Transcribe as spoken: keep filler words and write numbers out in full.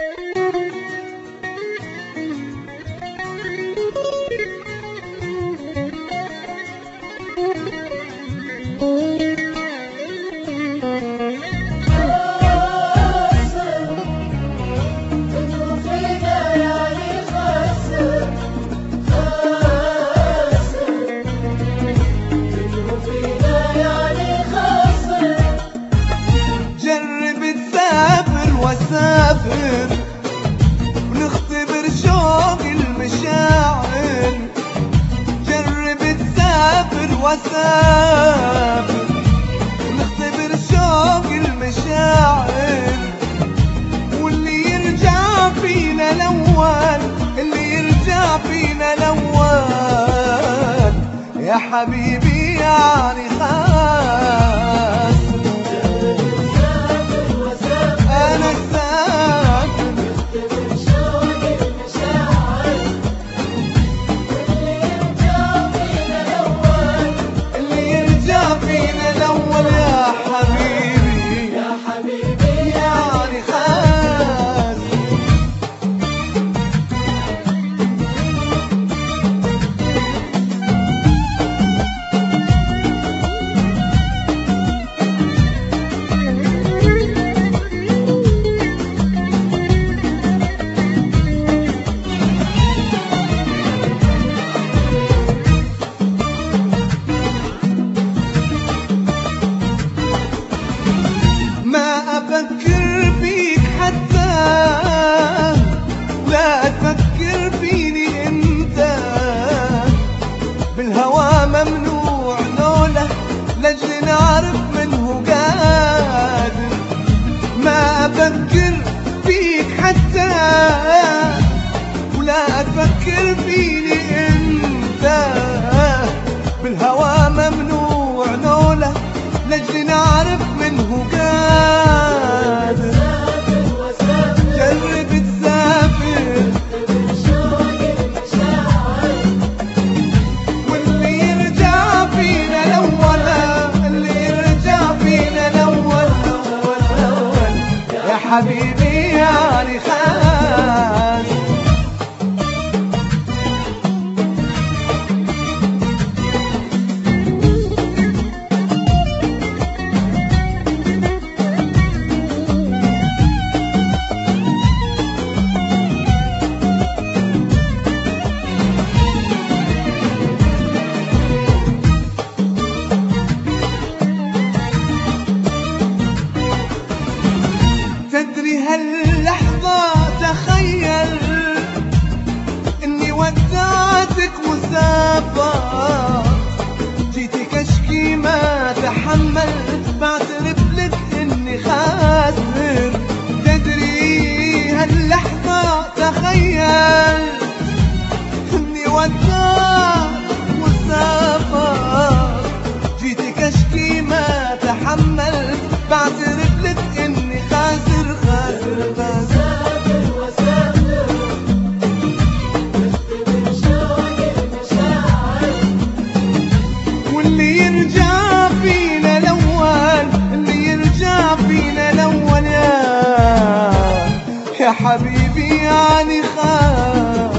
واسافر ونختبر شوق المشاعر. جرب تسافر واسافر ونختبر شوق المشاعر. واللي يرجع فينا الاول، اللي يرجع فينا الاول يا حبيبي يعني خاص. أفكر فيك حتى لا تفكر فيني انت. بالهوى ممنوع لولا لاجل نعرف منه قادر. ما أفكر فيك حتى ولا تفكر فيني انت. بالهوى ممنوع لولا لاجل نعرف منه قادر. جرب تسافر واللي يرجع فينا الأول، اللي يرجع فينا الأول الأول الأول يا حبيبي يعني خاص. تدري هاللحظة تخيل اني ودعتك وسافر. جيتك اشكي ما تحملت، بعترف لك اني خاسر. تدري هاللحظة تخيل اني ودعتك وسافر. جيتك اشكي ما تحملت، بعترف لك اني خاسر خاسر خاسر. واللي يرجع فينا الاول، اللي يرجع فينا الاول يا يا حبيبي يعني خاص.